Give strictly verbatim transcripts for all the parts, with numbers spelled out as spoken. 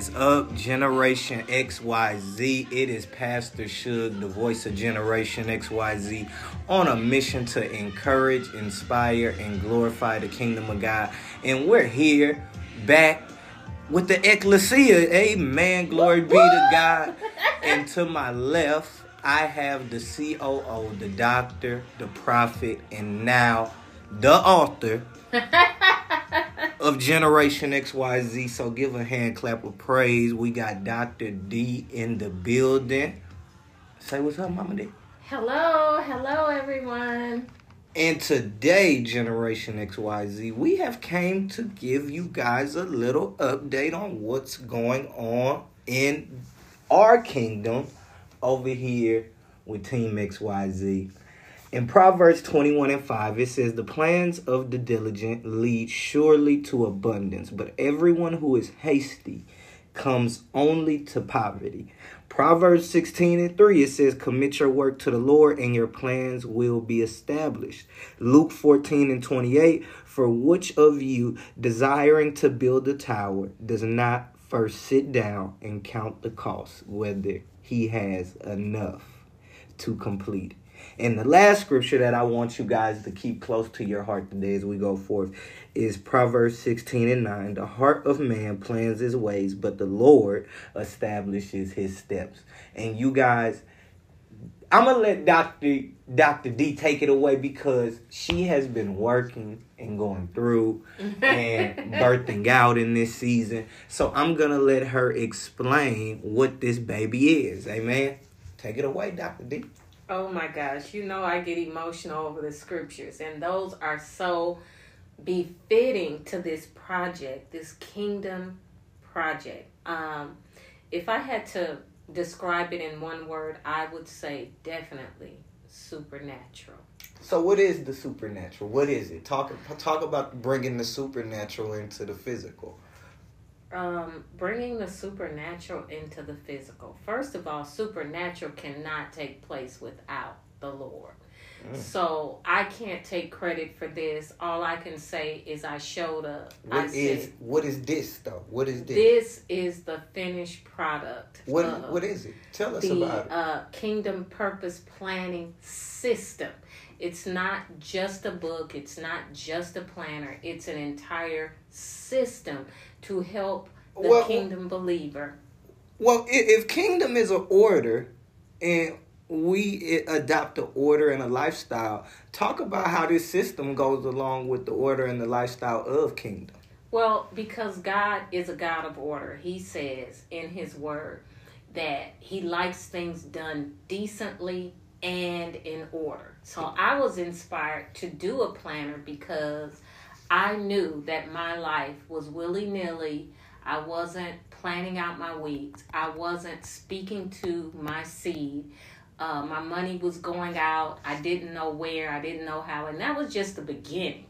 is up, Generation X Y Z? It is Pastor Shug, the voice of Generation X Y Z, on a mission to encourage, inspire, and glorify the kingdom of God. And we're here back with the ecclesia. Amen. Glory be to God. And to my left, I have the C O O, the doctor, the prophet, and now the author of Generation X Y Z. So give a hand clap of praise. We got Doctor D in the building. Say what's up, Mama D. Hello, hello everyone. And today, Generation X Y Z, we have came to give you guys a little update on what's going on in our kingdom over here with Team X Y Z. In Proverbs twenty-one and five, it says, the plans of the diligent lead surely to abundance, but everyone who is hasty comes only to poverty. Proverbs sixteen and three, it says, commit your work to the Lord and your plans will be established. Luke fourteen and twenty-eight, for which of you desiring to build a tower does not first sit down and count the cost, whether he has enough to complete it. And the last scripture that I want you guys to keep close to your heart today as we go forth is Proverbs sixteen and nine. The heart of man plans his ways, but the Lord establishes his steps. And you guys, I'm going to let Doctor Doctor D take it away because she has been working and going through and birthing out in this season. So I'm going to let her explain what this baby is. Amen. Take it away, Doctor D. Oh my gosh, you know I get emotional over the scriptures, and those are so befitting to this project, this kingdom project. Um, if I had to describe it in one word, I would say definitely supernatural. So what is the supernatural? What is it? Talk, talk about bringing the supernatural into the physical. Um, bringing the supernatural into the physical. First of all, supernatural cannot take place without the Lord. Mm. So I can't take credit for this. All I can say is I showed up. What I is said, what is this though? What is this? This is the finished product. What of what is it? Tell us the, about it. Uh, Kingdom Purpose Planning System. It's not just a book. It's not just a planner. It's an entire system to help the well, kingdom believer. Well, if kingdom is an order and we adopt an order and a lifestyle, talk about how this system goes along with the order and the lifestyle of kingdom. Well, because God is a God of order. He says in his word that he likes things done decently and in order. So I was inspired to do a planner because I knew that my life was willy-nilly. I wasn't planning out my weeks. I wasn't speaking to my seed. Uh, my money was going out. I didn't know where. I didn't know how. And that was just the beginning.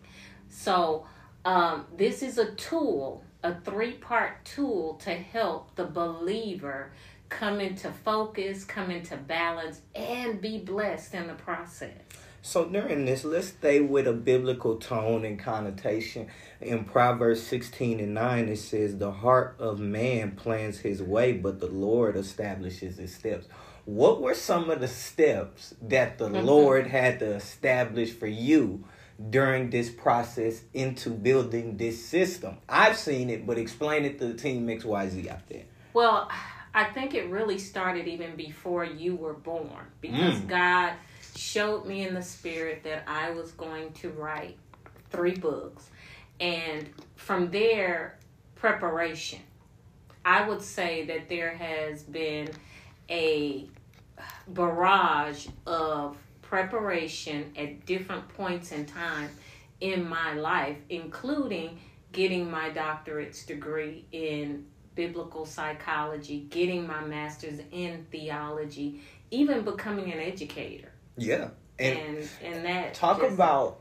So um, this is a tool, a three-part tool to help the believer come into focus, come into balance, and be blessed in the process. So during this, let's stay with a biblical tone and connotation. In Proverbs sixteen and nine, it says, the heart of man plans his way, but the Lord establishes his steps. What were some of the steps that the mm-hmm. Lord had to establish for you during this process into building this system? I've seen it, but explain it to the Team X Y Z out there. Well, I think it really started even before you were born because mm. God showed me in the spirit that I was going to write three books. And from there, preparation. I would say that there has been a barrage of preparation at different points in time in my life, including getting my doctorate's degree in biblical psychology, getting my master's in theology, even becoming an educator. Yeah. And and, and that talk just, about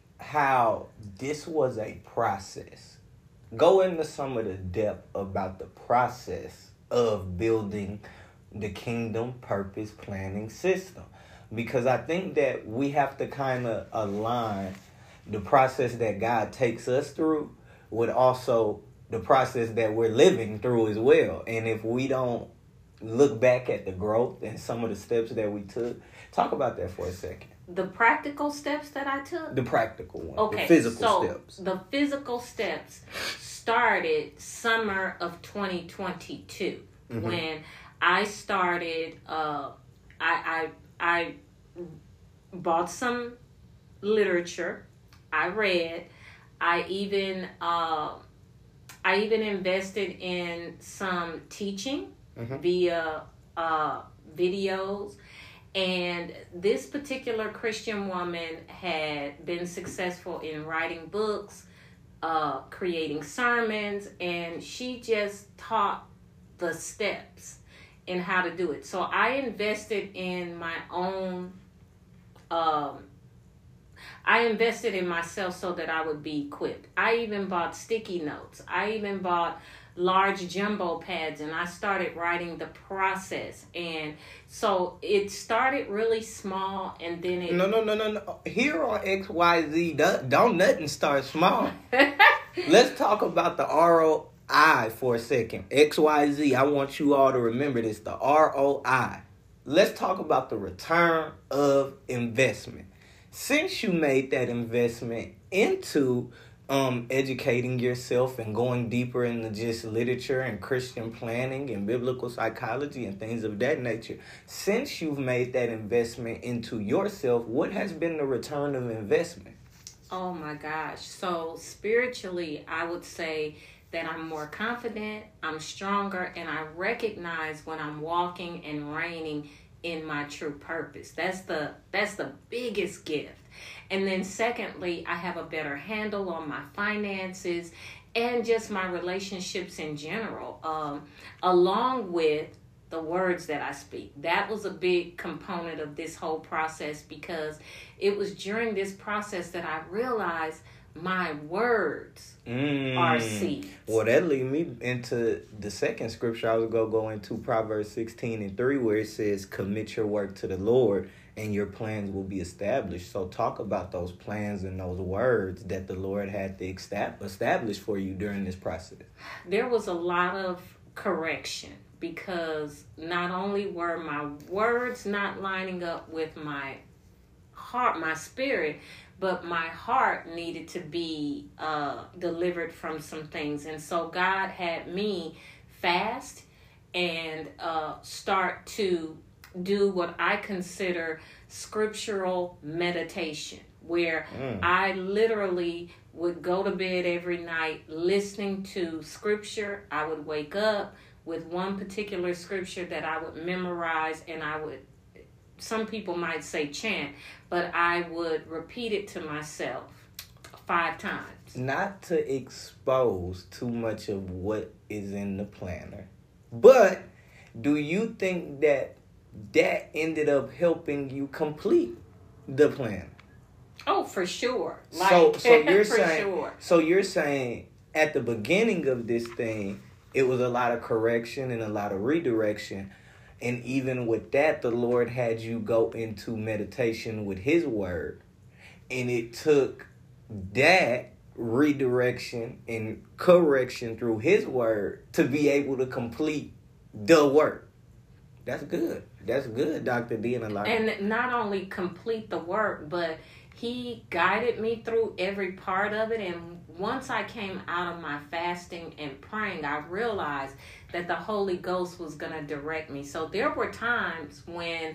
how this was a process. Go into some of the depth about the process of building the kingdom purpose planning system. Because I think that we have to kind of align the process that God takes us through with also the process that we're living through as well. And if we don't look back at the growth and some of the steps that we took, talk about that for a second. The practical steps that I took? The practical one. Okay. The physical so steps. The physical steps started summer of twenty twenty-two mm-hmm. when I started, uh, I, I, I bought some literature. I read. I even, uh, I even invested in some teaching mm-hmm. via uh, videos. And this particular Christian woman had been successful in writing books, uh, creating sermons, and she just taught the steps in how to do it. So I invested in my own, um, I invested in myself so that I would be equipped. I even bought sticky notes. I even bought large jumbo pads, and I started writing the process. And so it started really small, and then it... No, no, no, no, no. Here on X Y Z, don't nothing start small. Let's talk about the R O I for a second. X Y Z, I want you all to remember this, the R O I. Let's talk about the return of investment. Since you made that investment into um, educating yourself and going deeper into just literature and Christian planning and biblical psychology and things of that nature, since you've made that investment into yourself, what has been the return of investment? Oh my gosh. So spiritually, I would say that I'm more confident, I'm stronger, and I recognize when I'm walking and reigning in my true purpose. That's the that's the biggest gift. And then secondly, I have a better handle on my finances and just my relationships in general, um, along with the words that I speak. That was a big component of this whole process, because it was during this process that I realized my words mm. are seeds. Well, that leads me into the second scripture I was going to go into, Proverbs sixteen and three, where it says, commit your work to the Lord and your plans will be established. So talk about those plans and those words that the Lord had to establish for you during this process. There was a lot of correction, because not only were my words not lining up with my heart, my spirit, but my heart needed to be uh, delivered from some things. And so God had me fast and uh, start to do what I consider scriptural meditation, where mm. I literally would go to bed every night listening to scripture. I would wake up with one particular scripture that I would memorize, and I would, some people might say chant, but I would repeat it to myself five times. Not to expose too much of what is in the planner, but do you think that that ended up helping you complete the plan? Oh, for sure. Like, so, so you're for saying, sure. so you're saying at the beginning of this thing, it was a lot of correction and a lot of redirection. And even with that, the Lord had you go into meditation with His word. And it took that redirection and correction through His word to be able to complete the work. That's good. That's good, Doctor D. And a lot. And not only complete the work, but He guided me through every part of it. And once I came out of my fasting and praying, I realized that the Holy Ghost was going to direct me. So there were times when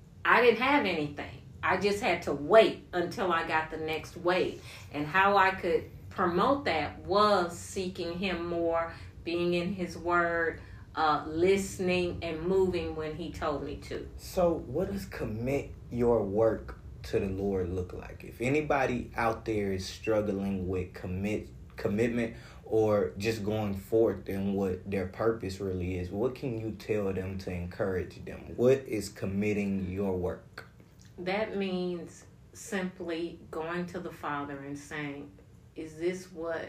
I didn't have anything. I just had to wait until I got the next wave. And how I could promote that was seeking Him more, being in His word, uh, listening and moving when He told me to. So what does commit your work to the Lord look like? If anybody out there is struggling with commit commitment or just going forth in what their purpose really is, what can you tell them to encourage them? What is committing your work? That means simply going to the Father and saying, is this what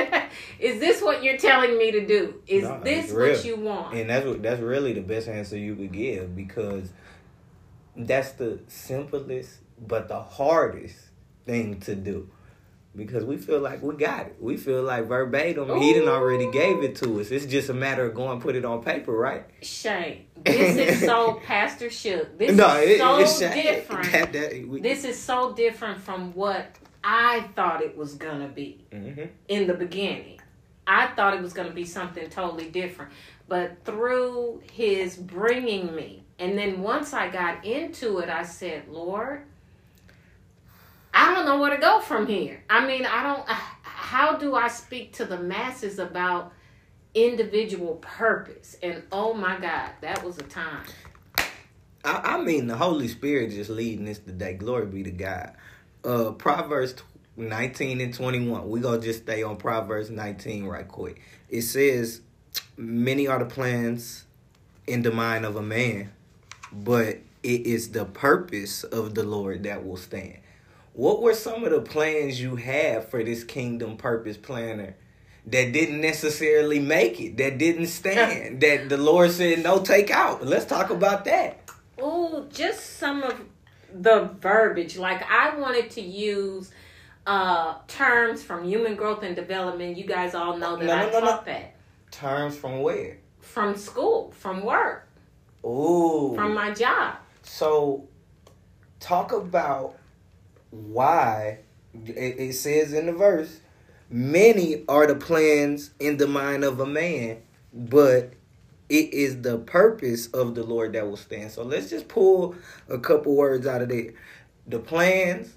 is this what you're telling me to do? Is no, this what you want? And that's what, that's really the best answer you could give, because that's the simplest but the hardest thing to do. because we feel like we got it. We feel like verbatim, Ooh. He done already gave it to us. It's just a matter of going and put it on paper, right? Shane, this is so Pastor Shook. This no, is it, so it's different. That, that, we, this is so different from what I thought it was going to be mm-hmm. in the beginning. I thought it was going to be something totally different. But through his bringing me, and then once I got into it, I said, Lord, I don't know where to go from here. I mean, I don't, how do I speak to the masses about individual purpose? And oh my God, that was a time. I, I mean, the Holy Spirit just leading us today. Glory be to God. Uh, Proverbs nineteen and twenty-one. We're going to just stay on Proverbs nineteen right quick. It says, many are the plans in the mind of a man, but it is the purpose of the Lord that will stand. What were some of the plans you had for this Kingdom Purpose Planner that didn't necessarily make it, that didn't stand, that the Lord said, no, take out? Let's talk about that. Oh, just some of the verbiage. Like, I wanted to use uh, terms from human growth and development. You guys all know that no, I no, taught no. that. Terms from where? From school, from work. Ooh. From my job. So, talk about why it, it says in the verse, many are the plans in the mind of a man, but it is the purpose of the Lord that will stand. So let's just pull a couple words out of there. The plans,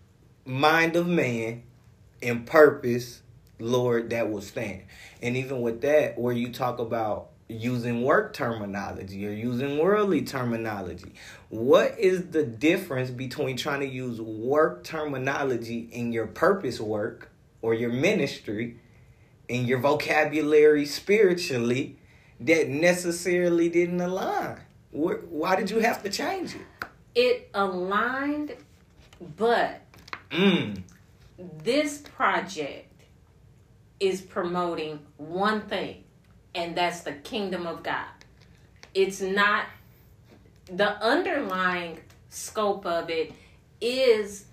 mind of man, and purpose, Lord, that will stand. And even with that, where you talk about using work terminology or using worldly terminology, what is the difference between trying to use work terminology in your purpose work or your ministry, in your vocabulary spiritually, that necessarily didn't align? Why did you have to change it? It aligned, but mm. this project is promoting one thing, and that's the kingdom of God. It's not, the underlying scope of it is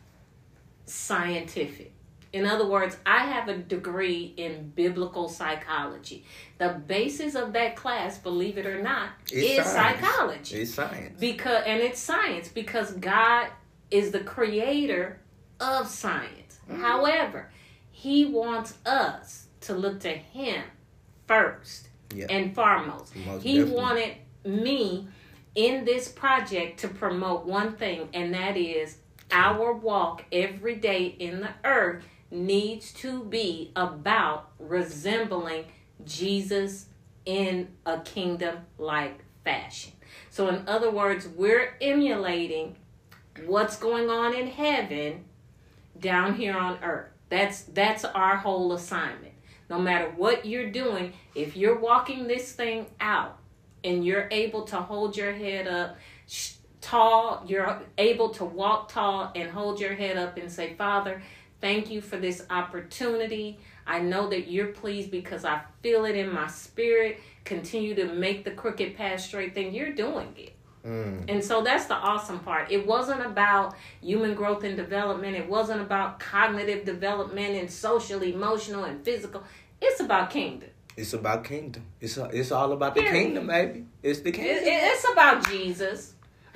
scientific. In other words, I have a degree in biblical psychology. The basis of that class, believe it or not, it's is science. psychology. It's science. Because, and it's science because God is the creator of science. Mm. However, he wants us to look to him first yeah. and foremost. Most he definitely. wanted me in this project to promote one thing, and that is our walk every day in the earth needs to be about resembling Jesus in a kingdom-like fashion. So in other words, we're emulating what's going on in heaven down here on earth. That's that's our whole assignment. No matter what you're doing, if you're walking this thing out and you're able to hold your head up sh- tall, you're able to walk tall and hold your head up and say, Father, thank you for this opportunity. I know that you're pleased because I feel it in my spirit. Continue to make the crooked path straight. Then you're doing it. Mm. And so that's the awesome part. It wasn't about human growth and development. It wasn't about cognitive development and social, emotional, and physical. It's about kingdom. It's about kingdom. It's a, it's all about the Period. Kingdom, baby. It's the kingdom. It, it's about Jesus.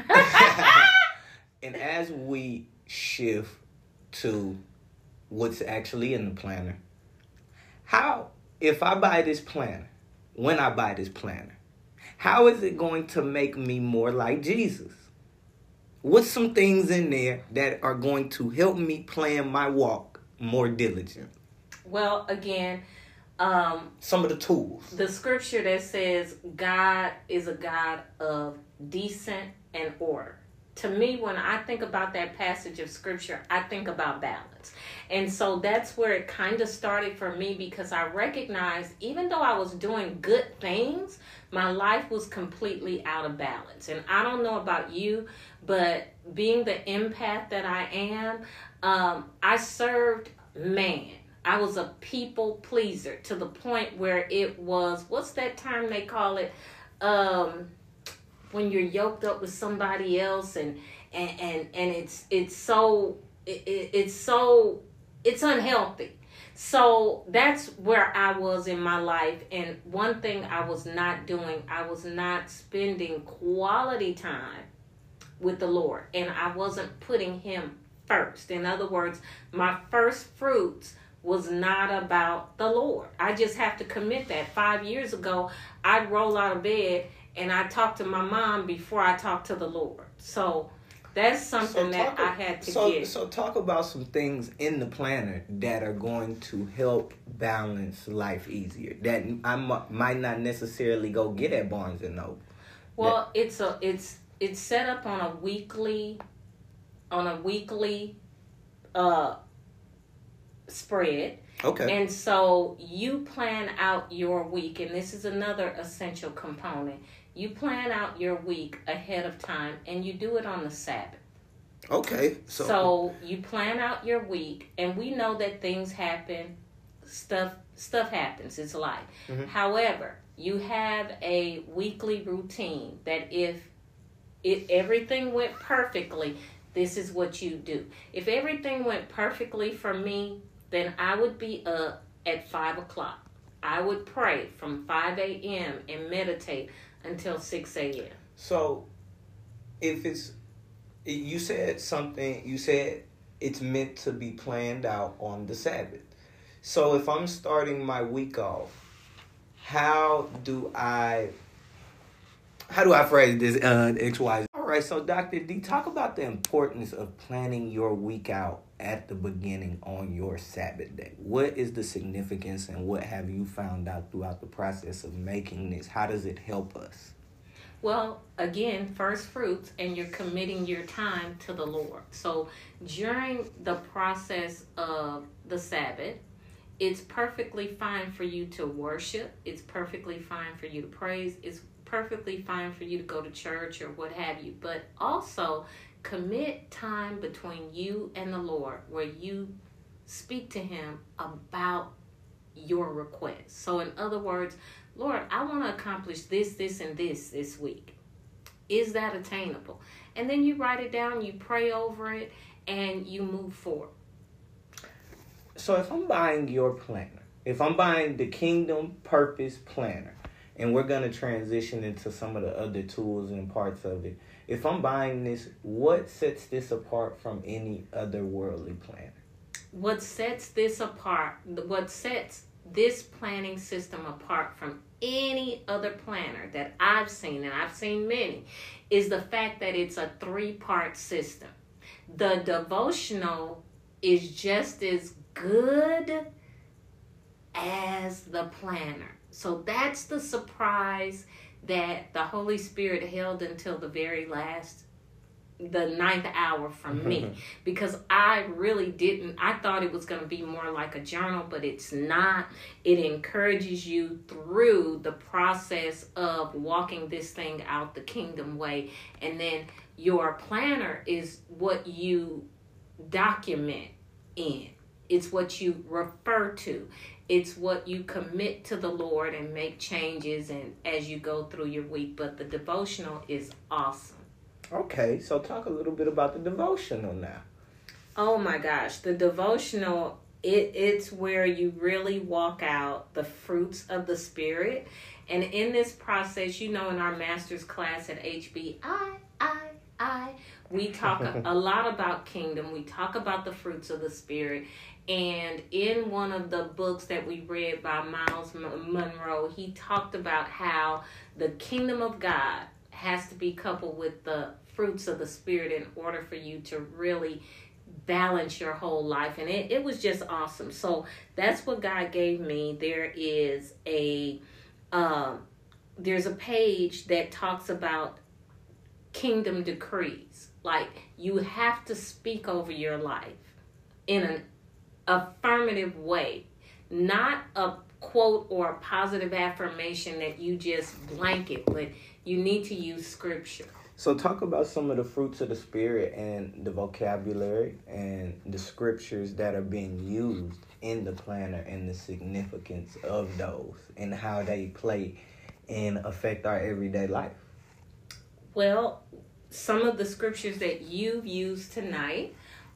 And as we shift to what's actually in the planner, how, if I buy this planner, when I buy this planner, how is it going to make me more like Jesus? What's some things in there that are going to help me plan my walk more diligent? Well, again, um, some of the tools. The scripture that says God is a God of decent and order. To me, when I think about that passage of scripture, I think about balance. And so that's where it kind of started for me, because I recognized even though I was doing good things, my life was completely out of balance. And I don't know about you, but being the empath that I am, um, I served man. I was a people pleaser to the point where it was, what's that term they call it? Um... when you're yoked up with somebody else and and and, and it's it's so it, it's so it's unhealthy. So that's where I was in my life. And one thing I was not doing, I was not spending quality time with the Lord. And I wasn't putting him first. In other words, my first fruits was not about the Lord. I just have to commit that. Five years ago, I'd roll out of bed and I talked to my mom before I talked to the Lord. So that's something so that I had to so, get. So talk about some things in the planner that are going to help balance life easier, that I m- might not necessarily go get at Barnes and Noble. Well, that, it's a it's it's set up on a weekly on a weekly uh spread. Okay. And so you plan out your week, and this is another essential component. You plan out your week ahead of time, and you do it on the Sabbath. Okay. So, so you plan out your week, and we know that things happen, stuff stuff happens. It's life. Mm-hmm. However, you have a weekly routine that if if everything went perfectly, this is what you do. If everything went perfectly for me, then I would be up at five o'clock. I would pray from five a.m. and meditate until six a.m. So, if it's, you said something, you said it's meant to be planned out on the Sabbath. So, if I'm starting my week off, how do I, how do I phrase this, uh, X Y Z? All right, so Doctor D, talk about the importance of planning your week out at the beginning on your Sabbath day. What is the significance and what have you found out throughout the process of making this? How does it help us? Well, again, first fruits, and you're committing your time to the Lord. So during the process of the Sabbath, it's perfectly fine for you to worship. It's perfectly fine for you to praise. It's perfectly fine for you to go to church or what have you. But also commit time between you and the Lord where you speak to him about your request. So in other words, Lord, I want to accomplish this, this, and this this week. Is that attainable? And then you write it down, you pray over it, and you move forward. So if I'm buying your planner, if I'm buying the Kingdom Purpose Planner, and we're going to transition into some of the other tools and parts of it, if I'm buying this, what sets this apart from any other worldly planner? What sets this apart, what sets this planning system apart from any other planner that I've seen, and I've seen many, is the fact that it's a three-part system. The devotional is just as good as the planner. So that's the surprise that the Holy Spirit held until the very last, the ninth hour from me. Because I really didn't, I thought it was going to be more like a journal, but it's not. It encourages you through the process of walking this thing out the kingdom way. And then your planner is what you document in. It's what you refer to. It's what you commit to the Lord and make changes and as you go through your week. But the devotional is awesome. Okay, so talk a little bit about the devotional now. Oh my gosh, the devotional, it, it's where you really walk out the fruits of the Spirit. And in this process, you know, in our master's class at H B, I, I, I, we talk a, a lot about kingdom. We talk about the fruits of the Spirit. And in one of the books that we read by Miles Monroe, he talked about how the kingdom of God has to be coupled with the fruits of the Spirit in order for you to really balance your whole life. And it, it was just awesome. So that's what God gave me. There is a uh, there's a page that talks about kingdom decrees. Like you have to speak over your life in an affirmative way, not a quote or a positive affirmation that you just blanket, but you need to use scripture. So talk about some of the fruits of the Spirit and the vocabulary and the scriptures that are being used in the planner and the significance of those and how they play and affect our everyday life. Well, some of the scriptures that you've used tonight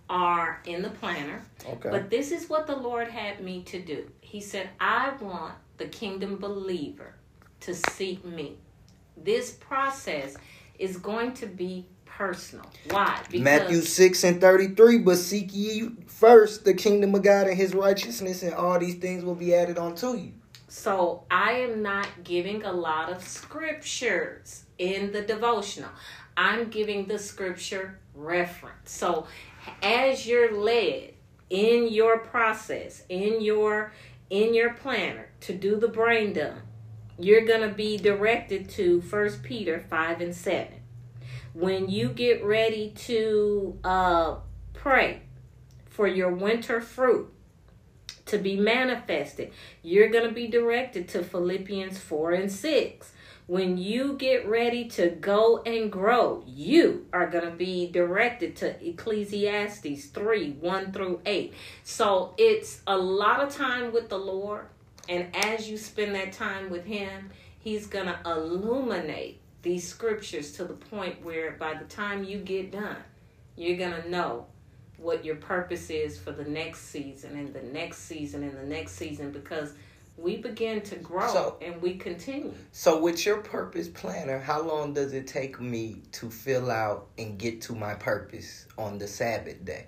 are in the planner. Okay. But this is what the Lord had me to do. He said, I want the kingdom believer to seek me. This process is going to be personal. Why? Because Matthew six and thirty-three, but seek ye first the kingdom of God and his righteousness, and all these things will be added unto you. So I am not giving a lot of scriptures in the devotional. I'm giving the scripture reference. So as you're led in your process, in your in your planner to do the brain dump, you're going to be directed to First Peter five and seven. When you get ready to uh, pray for your winter fruit to be manifested, you're going to be directed to Philippians four and six. When you get ready to go and grow, you are going to be directed to Ecclesiastes three, one through eight. So it's a lot of time with the Lord. And as you spend that time with him, he's going to illuminate these scriptures to the point where by the time you get done, you're going to know what your purpose is for the next season and the next season and the next season, because we begin to grow so, and we continue. So with your purpose planner, how long does it take me to fill out and get to my purpose on the Sabbath day?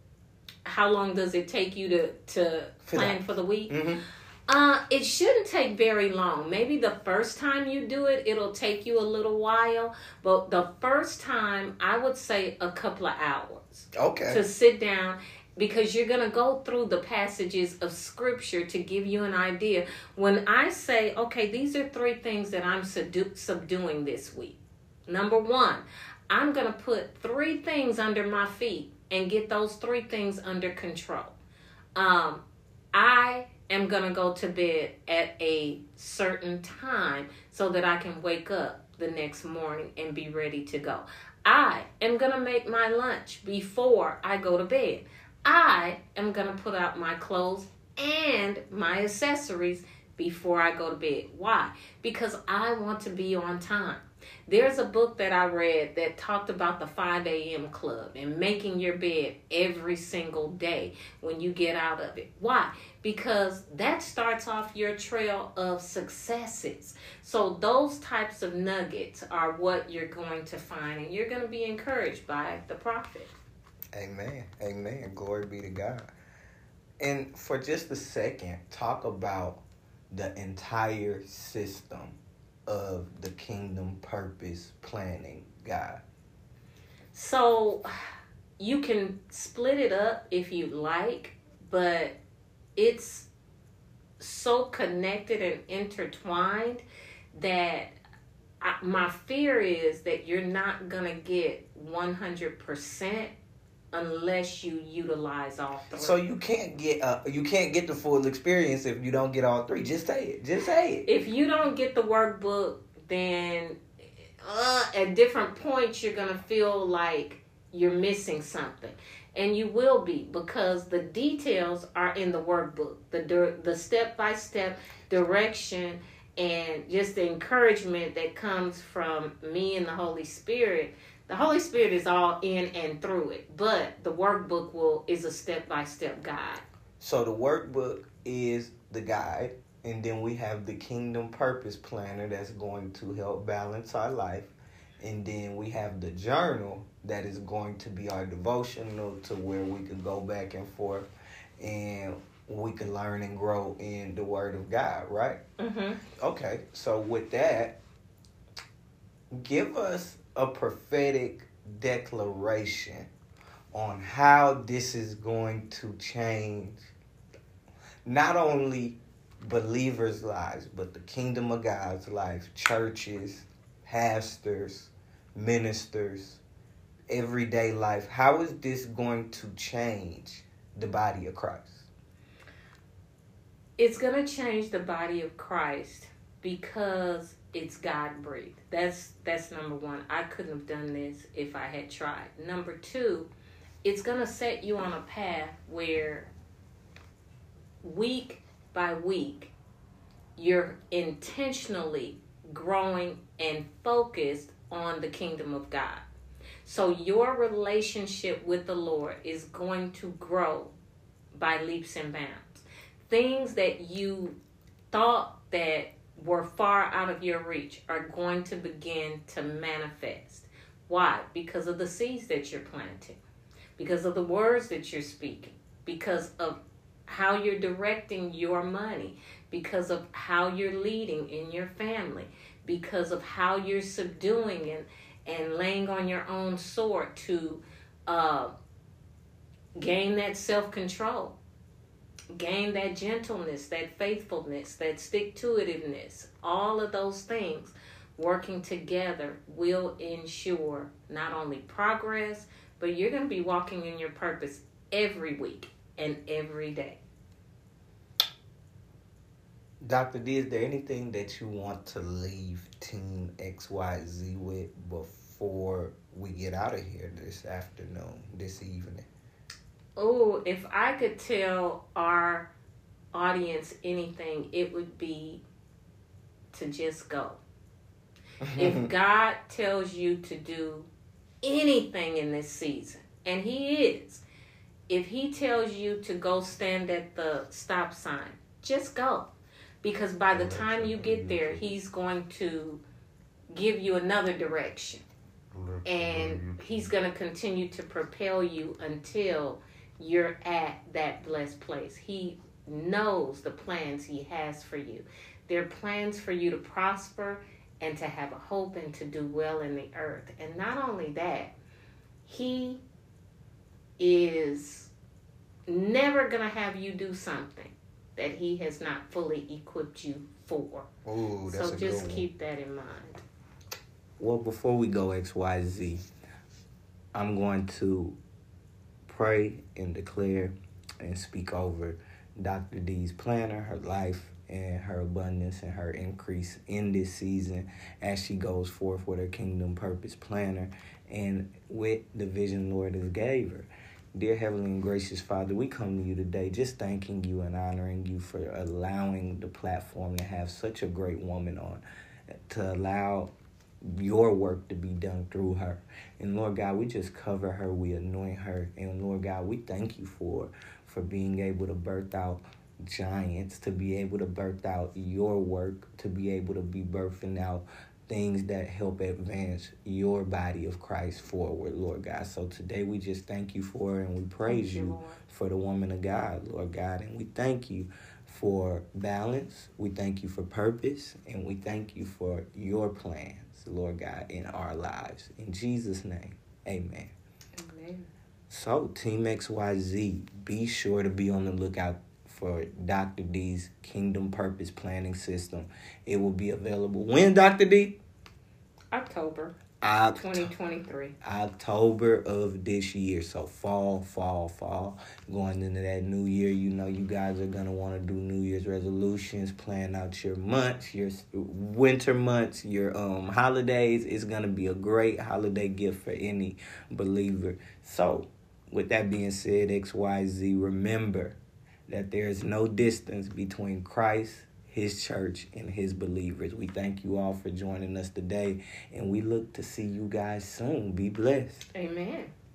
How long does it take you to, to plan for the week? Mm-hmm. Uh, it shouldn't take very long. Maybe the first time you do it, it'll take you a little while. But the first time, I would say a couple of hours. Okay. To sit down, because you're going to go through the passages of scripture to give you an idea. When I say, okay, these are three things that I'm subdu- subduing this week. Number one, I'm going to put three things under my feet and get those three things under control. Um, I am going to go to bed at a certain time so that I can wake up the next morning and be ready to go. I am going to make my lunch before I go to bed. I am going to put out my clothes and my accessories before I go to bed. Why? Because I want to be on time. There's a book that I read that talked about the five a.m. club and making your bed every single day when you get out of it. Why? Because that starts off your trail of successes. So those types of nuggets are what you're going to find, and you're going to be encouraged by the prophet. Amen. Amen. Glory be to God. And for just a second, talk about the entire system of the kingdom purpose planning guide. So you can split it up if you like, but it's so connected and intertwined that I, my fear is that you're not going to get one hundred percent unless you utilize all three. So you can't get uh, you can't get the full experience if you don't get all three. Just say it. Just say it. If you don't get the workbook, then uh, at different points you're going to feel like you're missing something. And you will be, because the details are in the workbook. The the step-by-step direction and just the encouragement that comes from me and the Holy Spirit. The Holy Spirit is all in and through it, but the workbook will is a step-by-step guide. So the workbook is the guide, and then we have the Kingdom Purpose Planner that's going to help balance our life, and then we have the journal that is going to be our devotional to where we can go back and forth and we can learn and grow in the Word of God, right? Mm-hmm. Okay, so with that, give us a prophetic declaration on how this is going to change not only believers' lives, but the kingdom of God's life, churches, pastors, ministers, everyday life. How is this going to change the body of Christ? It's going to change the body of Christ because it's God-breathed. That's that's number one. I couldn't have done this if I had tried. Number two, it's going to set you on a path where week by week, you're intentionally growing and focused on the kingdom of God. So your relationship with the Lord is going to grow by leaps and bounds. Things that you thought that were far out of your reach are going to begin to manifest. Why? Because of the seeds that you're planting, because of the words that you're speaking, because of how you're directing your money, because of how you're leading in your family, because of how you're subduing and, and laying on your own sword to uh, gain that self-control, gain that gentleness, that faithfulness, that stick-to-itiveness. All of those things working together will ensure not only progress, but you're going to be walking in your purpose every week and every day. Doctor D, is there anything that you want to leave Team X Y Z with before we get out of here this afternoon, this evening? Oh, if I could tell our audience anything, it would be to just go. If God tells you to do anything in this season, and He is, if He tells you to go stand at the stop sign, just go. Because by the time you get there, He's going to give you another direction. And He's going to continue to propel you until you're at that blessed place. He knows the plans He has for you. They're plans for you to prosper and to have a hope and to do well in the earth. And not only that, He is never going to have you do something that He has not fully equipped you for. Ooh, that's so a just good keep that in mind. Well, before we go X Y Z, I'm going to pray and declare and speak over Doctor D's planner, her life, and her abundance and her increase in this season as she goes forth with her kingdom purpose planner and with the vision Lord has gave her. Dear Heavenly and Gracious Father, we come to you today just thanking you and honoring you for allowing the platform to have such a great woman on, to allow your work to be done through her. And Lord God, we just cover her, we anoint her, and Lord God, we thank you for, for being able to birth out giants, to be able to birth out your work, to be able to be birthing out things that help advance your body of Christ forward, Lord God. So today we just thank you for her and we praise you, you for the woman of God, Lord God. And we thank you for balance. We thank you for purpose. And we thank you for your plans, Lord God, in our lives. In Jesus' name, amen. Amen. So, Team X Y Z, be sure to be on the lookout for Doctor D's Kingdom Purpose Planning System. It will be available when, Doctor D? October Oct- twenty twenty-three. October of this year. So fall, fall, fall. Going into that new year, you know you guys are going to want to do New Year's resolutions, plan out your months, your winter months, your um holidays. It's going to be a great holiday gift for any believer. So, with that being said, X Y Z, remember that there is no distance between Christ, His church, and His believers. We thank you all for joining us today, and we look to see you guys soon. Be blessed. Amen.